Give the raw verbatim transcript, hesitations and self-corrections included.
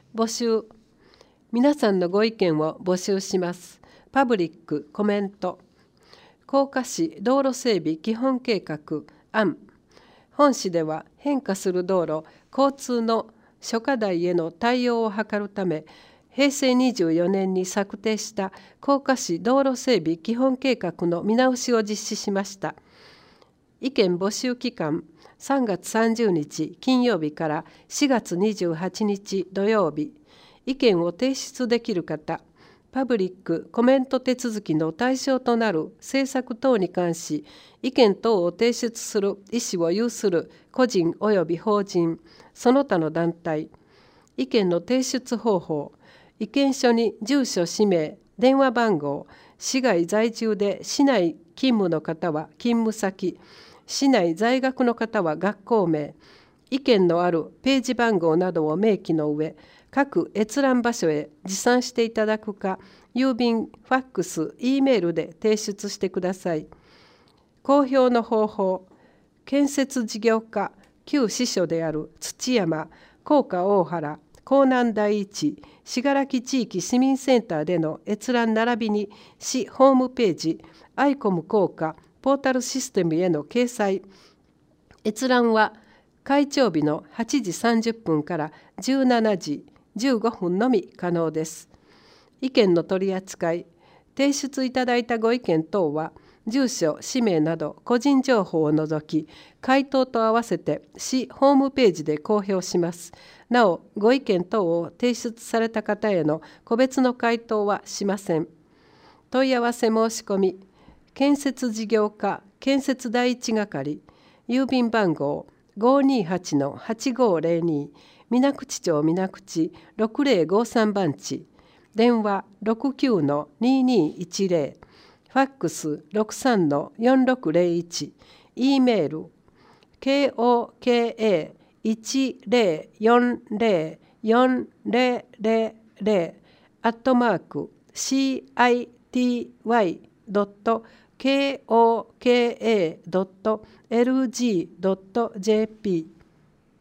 募集。皆さんのご意見を募集します。パブリックコメント。甲賀市道路整備基本計画案。本市では変化する道路、交通の諸課題への対応を図るため、へいせいにじゅうよねんに策定した甲賀市道路整備基本計画の見直しを実施しました。意見募集期間、さんがつさんじゅうにち金曜日からしがつにじゅうはちにち土曜日。意見を提出できる方、パブリックコメント手続きの対象となる政策等に関し、意見等を提出する意思を有する個人及び法人、その他の団体、意見の提出方法、意見書に住所、氏名、電話番号、市外在住で市内勤務の方は勤務先、市内在学の方は学校名、意見のあるページ番号などを明記の上、各閲覧場所へ持参していただくか、郵便、ファックス、Eメールで提出してください。公表の方法、建設事業課、旧支所である土山、甲賀大原、江南第一、信楽地域市民センターでの閲覧並びに市ホームページ、アイコム甲賀ポータルシステムへの掲載。閲覧は開帳日のはちじさんじゅっぷんからじゅうしちじじゅうごふんのみ可能です。意見の取り扱い、提出いただいたご意見等は、住所、氏名など個人情報を除き、回答と合わせて市ホームページで公表します。なお、ご意見等を提出された方への個別の回答はしません。問い合わせ申し込み、建設事業課建設第一係、郵便番号 ごーにーはちのはちごーぜろに、水口町水口ろくぜろごさん番地、電話 ろくきゅうのにーにーいちぜろ、ファックス ろくさんのよんろくぜろいち、E メール ケーオーケーエーいちぜろよんぜろよんぜろぜろぜろ アットマーク シーアイティーワイドットケーオーケーエードットエルジードットジェーピー